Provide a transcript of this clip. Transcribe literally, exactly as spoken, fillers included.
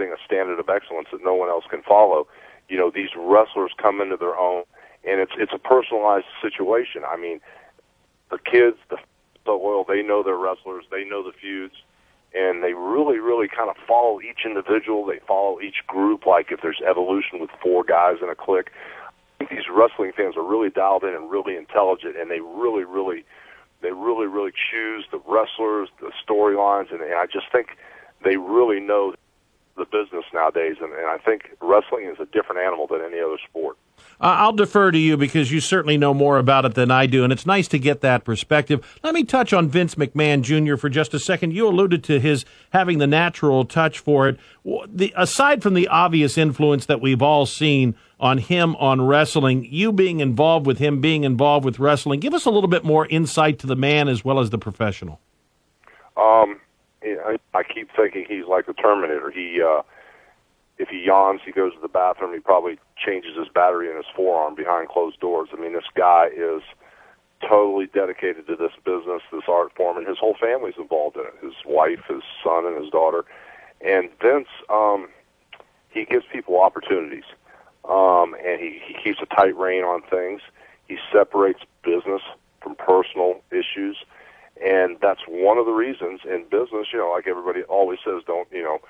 setting a standard of excellence that no one else can follow. You know, these wrestlers come into their own, and it's it's a personalized situation. I mean, the kids, the so loyal, they know their wrestlers, they know the feuds, and they really, really kind of follow each individual. They follow each group, like if there's evolution with four guys in a clique. I think these wrestling fans are really dialed in and really intelligent, and they really, really, they really, really choose the wrestlers, the storylines, and, and I just think they really know the business nowadays, and, and I think wrestling is a different animal than any other sport. Uh, I'll defer to you because you certainly know more about it than I do, and it's nice to get that perspective. Let me touch on Vince McMahon Junior for just a second. You alluded to his having the natural touch for it. The, aside from the obvious influence that we've all seen on him on wrestling, you being involved with him, being involved with wrestling, give us a little bit more insight to the man as well as the professional. Um, I, I keep thinking he's like the Terminator. He, uh, if he yawns, he goes to the bathroom. He probably changes his battery in his forearm behind closed doors. I mean, this guy is totally dedicated to this business, this art form, and his whole family's involved in it. His wife, his son, and his daughter. And Vince, um, he gives people opportunities, um, and he, he keeps a tight rein on things. He separates business from personal issues. And that's one of the reasons in business, you know, like everybody always says, don't, you know,